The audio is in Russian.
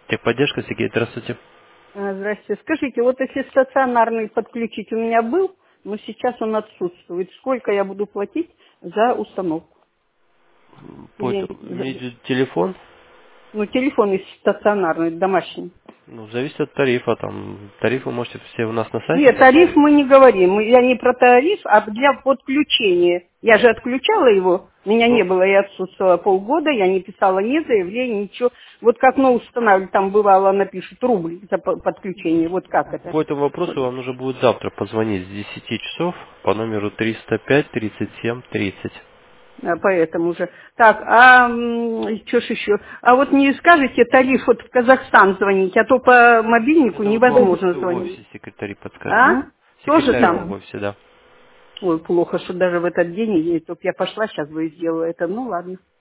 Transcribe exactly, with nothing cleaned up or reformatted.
Техподдержка, Сергей, здравствуйте. А, Здрасте. Скажите, вот если стационарный подключить у меня был, но сейчас он отсутствует, сколько я буду платить за установку? По Или, этому за- имеете телефон, ну, телефон есть стационарный, домашний. ну, зависит от тарифа, там, тарифы можете все у нас на сайте Нет, тариф посмотреть. мы не говорим. Мы- Я не про тариф, а для подключения. Я же отключала его, меня не Ну, было, я отсутствовала полгода, я не писала ни заявления, ничего. Вот как мы устанавливали, там бывало напишут рубль за по- подключение, вот как это. по этому вопросу вам нужно будет завтра позвонить с десяти часов по номеру триста пять тридцать семь тридцать. А, Поэтому же. Так, а что ж еще? А вот не скажете тариф вот в Казахстан звонить, а то по мобильнику Это вот в невозможно офисе, в звонить. офисе секретари подскажут. А? Тоже Секретарь вам в там? офисе, да. Ой, плохо, что даже в этот день, и только я пошла, сейчас бы и сделала это. Ну ладно.